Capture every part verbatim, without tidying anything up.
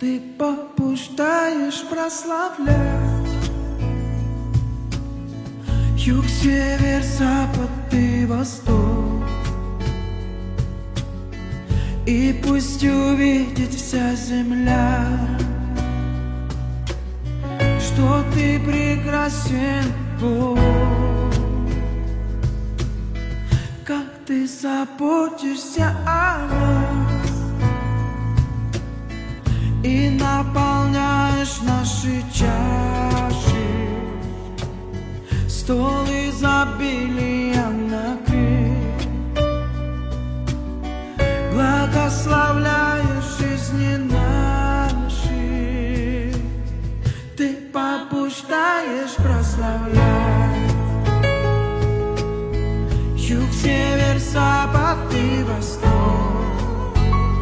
Ты побуждаешь прославлять юг, север, запад и восток. И пусть увидит вся земля, что ты прекрасен, Бог. Как ты заботишься о нас и наполняешь наши чаши, стол изобилием накрыт, благословляешь жизни наши. Ты побуждаешь прославлять юг, север, запад и восток.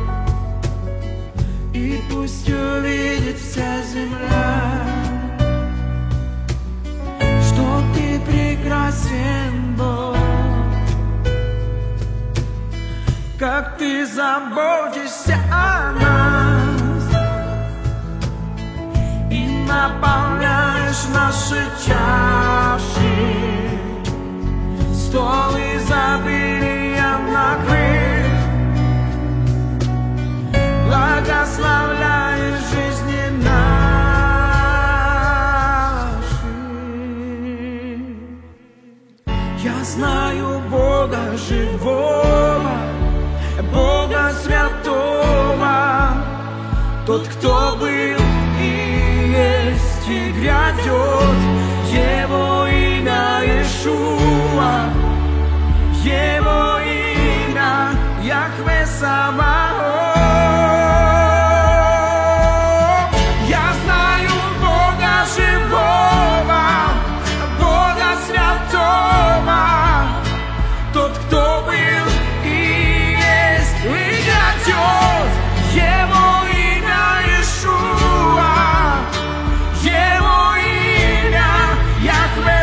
И пусть увидит вся земля, что ты прекрасен, Бог. Как ты заботишься о нас и наполняешь наши чаши, стол изобилием накрыт, благословляешь жизни наши. Я знаю Бога живого, Бога святого, тот, кто был и есть и грядет. Его имя Иешуа, Его имя Яхве Саваоф. Я знаю Бога живого, Бога святого, тот, кто был и есть и грядет. Его имя Иешуа, Его имя Яхве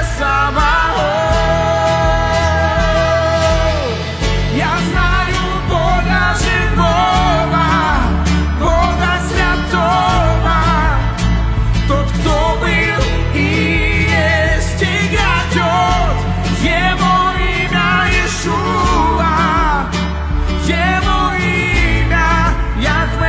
Саваоф. Я знаю Бога живого, Бога святого, тот, кто был и есть и грядет. Его имя Иешуа, Его имя Яхве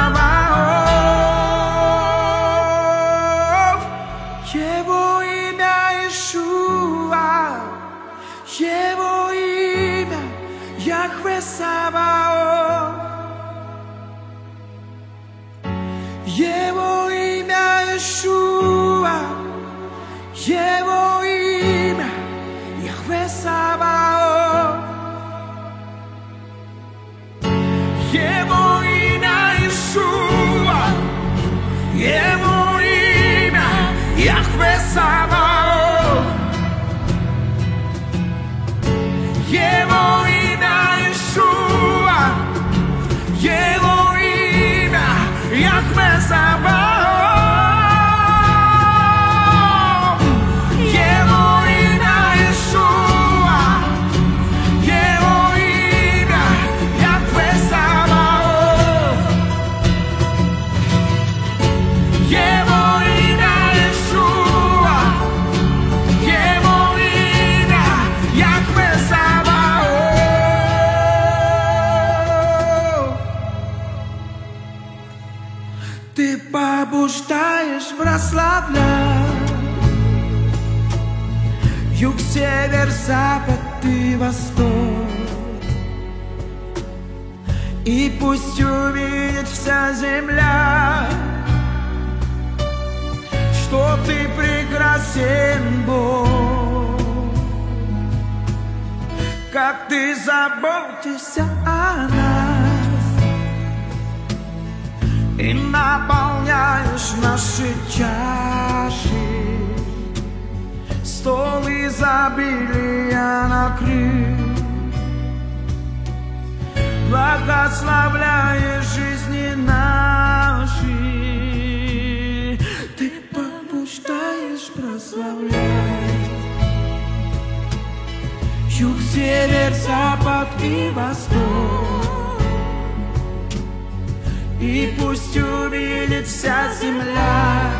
Саваоф. Его имя Иешуа, Его имя Яхве Саваоф. Его имя Иешуа, Его имя Яхве Саваоф. Его имя Иешуа, Его имя Яхве Саваоф. Его имя Иешуа, Его имя Яхве Саваоф. Его имя Иешуа, Его имя Яхве Саваоф. Его имя Иешуа, Его имя Яхве Саваоф. Ты побуждаешь прославлять юг, север, запад и восток. И пусть увидит вся земля, что ты прекрасен, Бог. Как ты заботишься о нас и наполняешь наши чаши, стол изобилия накрыт, благословляешь жизни наши. Ты побуждаешь прославлять юг, север, запад и восток. И пусть увидит вся земля,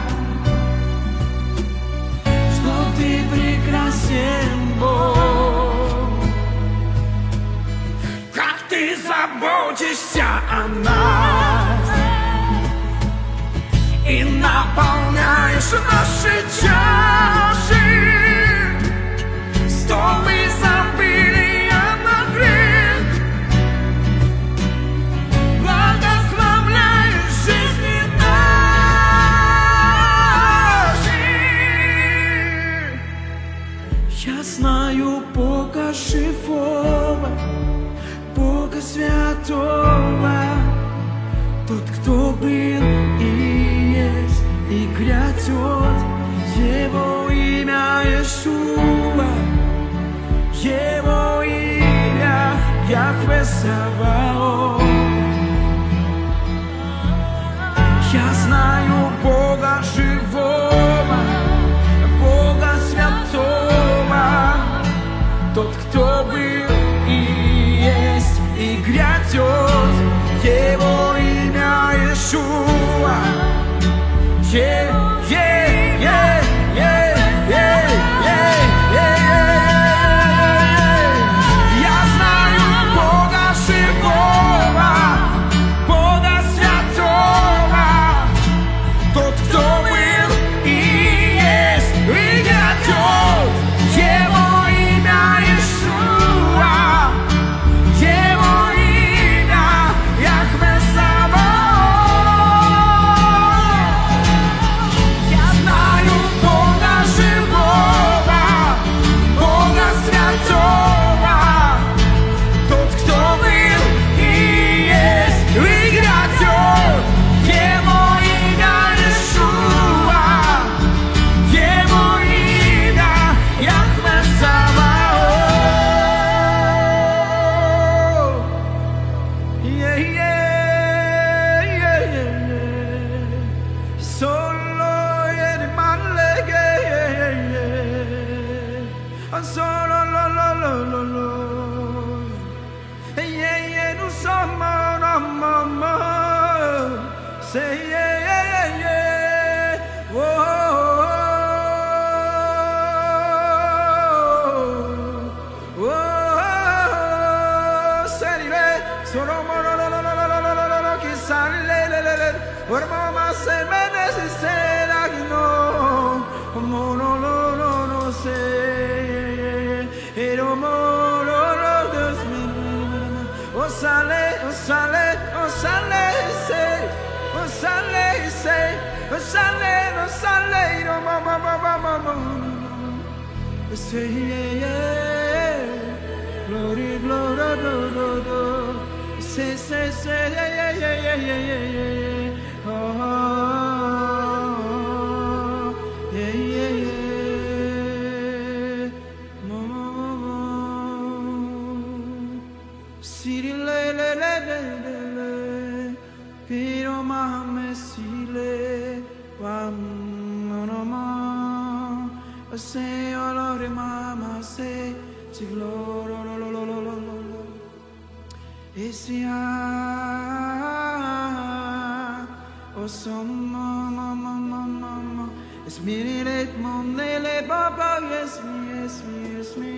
что ты прекрасен, Бог, как ты заботишься о нас и наполняешь наши чаши, стол изобилия накрыт, благословляешь жизни наши. Я знаю Бога живого, Бога святого, тот, кто был и есть, и грядет, Его имя Иешуа, Его имя Яхве Саваоф. Я знаю Бога живого, Бога святого, тот, кто был и есть, и грядет, Его имя Иешуа. Yeah, yeah, yeah, yeah, yeah, yeah, yeah. Я знаю Бога живого, Бога святого, тот, кто был и есть, и грядет, Его имя Иешуа, Его имя Яхве Саваоф. Я знаю Бога живого, Бога святого, тот, кто был и есть, и грядет, Его имя Иешуа, Его имя Яхве Саваоф. Yeah, yeah, yeah, yeah, yeah. Solo in my leg, yeah, yeah, yeah. And solo, lo, lo, lo, lo, lo. Yeah, yeah, no summer, no mama. Say yeah, yeah, yeah, yeah. Whoa, whoa. Say yeah, solo, mo, lo, lo, lo, lo, lo, lo, lo, lo, che sale, le, le, le, le. Ora mamma se me ne si sera che no, mo, lo, lo, lo, lo, say. E lo, mo, lo, lo, dos, mi, oh sale, oh sale, oh sale, say, oh sale, say, oh sale, oh sale, no, ma, ma, ma, ma, ma, ma, say, yeah, yeah, glory, glory, glory, glory, say, say, say, yeah, yeah, yeah, yeah, yeah, yeah, yeah, oh, yeah, yeah, yeah, mo, mo, mo, Siri le le le le le le, Piro mahame sile, wam no ma, say olore mama say, siglo lo lo lo lo lo lo lo, Esia, o som mama mama mama, es miri le mom le baba yes me yes me yes me,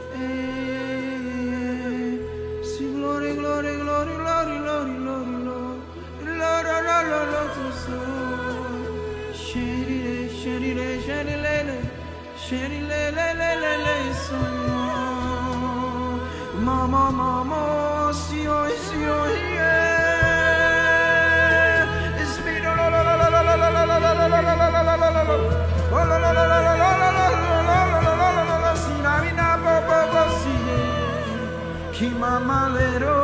eh. Glory, glory, glory, glory, glory, glory, Lord, Lord, Lord, Lord, Lord, to soul. Shady, shady, shady, lele, shady, lele, lele, lele, so mama, mama, see you, see you, yeah. It's me, la la la la la la la la la la la la la la la la la la. Oh la la la la la la la la la la la la la. See na mi na bo bo bo see. Ki mama lero